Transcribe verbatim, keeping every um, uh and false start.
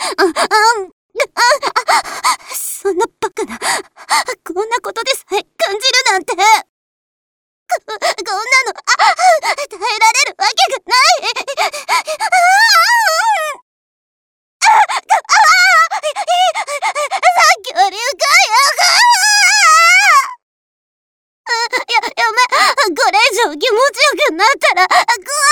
あ、あ、あ、そんなバカな、こんなことでさえ感じるなんて。こ、こんなの、あ、耐えられるわけがない。さっきは流かよ。や、やめ、これ以上気持ちよくなったら、こ